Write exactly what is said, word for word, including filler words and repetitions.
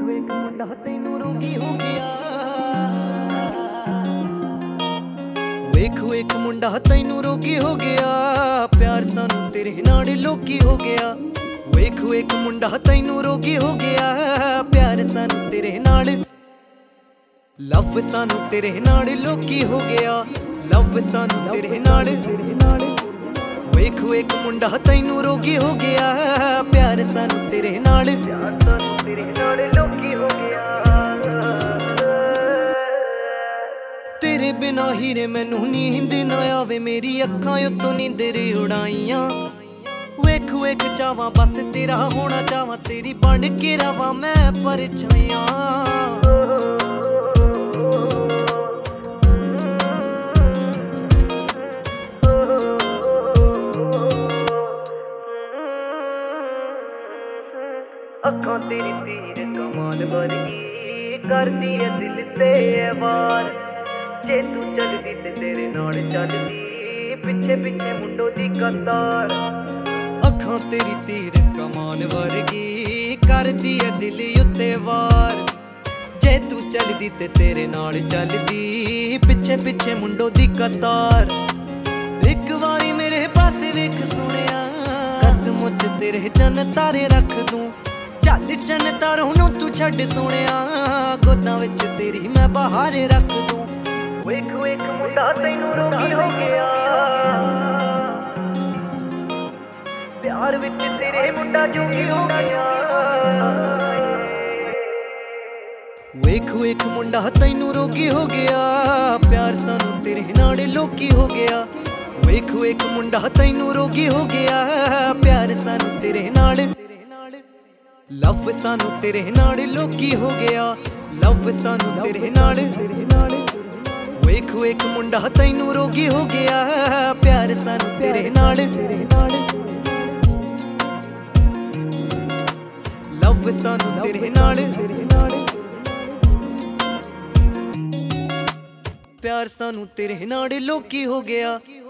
ਵੇਖ ਮੁੰਡਾ ਤੈਨੂੰ ਰੋਗੀ ਹੋ ਗਿਆ। ਵੇਖ ਵੇਖ ਮੁੰਡਾ ਤੈਨੂੰ ਰੋਗੀ ਹੋ ਗਿਆ, ਪਿਆਰ ਸਾਨੂੰ ਤੇਰੇ ਨਾਲ ਲੋਕੀ ਹੋ ਗਿਆ। ਵੇਖ ਵੇਖ ਮੁੰਡਾ ਤੈਨੂੰ ਰੋਗੀ ਹੋ ਗਿਆ, ਪਿਆਰ ਸਾਨੂੰ ਤੇਰੇ ਨਾਲ, ਲਵ ਸਾਨੂੰ ਤੇਰੇ ਨਾਲ ਲੋਕੀ ਹੋ ਗਿਆ। ਲਵ ਸਾਨੂੰ ਤੇਰੇ ਨਾਲ, ਵੇਖ ਵੇਖ ਮੁੰਡਾ ਤੈਨੂੰ ਰੋਗੀ ਹੋ ਗਿਆ, ਪਿਆਰ ਸਾਨੂੰ ਤੇਰੇ ਨਾਲ, ਤੇਰੇ ਨਾਲ ਲੋਕੀ ਹੋ ਗਿਆ। ਤੇਰੇ ਬਿਨਾ ਹੀਰੇ ਮੈਨੂੰ ਨੀਂਦ ਨਾ ਆਵੇ, ਮੇਰੀ ਅੱਖਾਂ ਉੱਤੋਂ ਨੀਂਦਰ ਉਡਾਈਆਂ। ਵੇਖ ਵੇਖ ਚਾਵਾਂ ਬਸ ਤੇਰਾ ਹੋਣਾ ਚਾਵਾਂ, ਤੇਰੀ ਬਣ ਕੇ ਰਵਾਂ ਮੈਂ ਪਰਛਾਈਆਂ। ਅੱਖਾਂ ਤੇਰੀ ਤੀਰ ਕਮਾਲ ਵਰਗੀ ਕਰਦੀ ਏ ਦਿਲ ਤੇ ਵਾਰ। ਜੇ ਤੂੰ ਚੱਲਦੀ ਤੇ ਤੇਰੇ ਨਾਲ ਚੱਲਦੀ, ਪਿੱਛੇ ਪਿੱਛੇ ਮੁੰਡੋ ਦੀ ਕਤਾਰ। ਅੱਖਾਂ ਤੇਰੀ ਤੀਰ ਕਮਾਲ ਵਰਗੀ ਕਰਦੀ ਏ ਦਿਲ ਉੱਤੇ ਵਾਰ। ਜੇ ਤੂੰ ਚੱਲਦੀ ਤੇ ਤੇਰੇ ਨਾਲ ਚੱਲਦੀ, ਪਿੱਛੇ ਪਿੱਛੇ ਮੁੰਡੋ ਦੀ ਕਤਾਰ। ਇੱਕ ਵਾਰੀ ਮੇਰੇ ਪਾਸੇ ਵੇਖ ਸੋਹਣਿਆ, ਕਦਮ ਚ ਤੇਰੇ ਚੰਨ ਤਾਰੇ ਰੱਖ ਦੂੰ। ਚੱਲ ਚੰਨ ਤਾਰੋਂ ਨੂੰ ਤੂੰ ਛੱਡ ਸੋਹਣਿਆ, ਗੋਦਾਂ ਵਿੱਚ ਤੇਰੀ ਮੈਂ ਬਹਾਰ ਰੱਖ ਦੂੰ। ਵੇਖ ਵੇਖ ਮੁੰਡਾ ਤੈਨੂੰ ਰੋਗੀ ਹੋ ਗਿਆ, ਪਿਆਰ ਵਿੱਚ ਤੇਰੇ ਮੁੰਡਾ ਜੋਗੀ ਹੋ ਗਿਆ। ਵੇਖ ਵੇਖ ਮੁੰਡਾ ਤੈਨੂੰ ਰੋਗੀ ਹੋ ਗਿਆ, ਪਿਆਰ ਸਾਨੂੰ ਤੇਰੇ ਨਾਲ ਲੋਕੀ ਹੋ ਗਿਆ। ਵੇਖ ਵੇਖ ਮੁੰਡਾ ਤੈਨੂੰ ਰੋਗੀ ਹੋ ਗਿਆ, ਪਿਆਰ ਸਾਨੂੰ ਤੇਰੇ ਨਾਲ, ਲਵ ਸਾਨੂੰ ਤੇਰੇ ਨਾਲ ਲੋਕੀ ਹੋ ਗਿਆ। ਲਵ ਸਾਨੂੰ ਤੇਰੇ ਨਾਲ, ਵੇਖ ਵੇਖ ਮੁੰਡਾ ਤੈਨੂੰ ਰੋਗੀ ਹੋ ਗਿਆ, ਪਿਆਰ ਸਾਨੂੰ ਤੇਰੇ ਨਾਲ, ਲਵ ਸਾਨੂੰ ਤੇਰੇ ਨਾਲ, ਪਿਆਰ ਸਾਨੂੰ ਤੇਰੇ ਨਾਲ ਲੋਕੀ ਹੋ ਗਿਆ।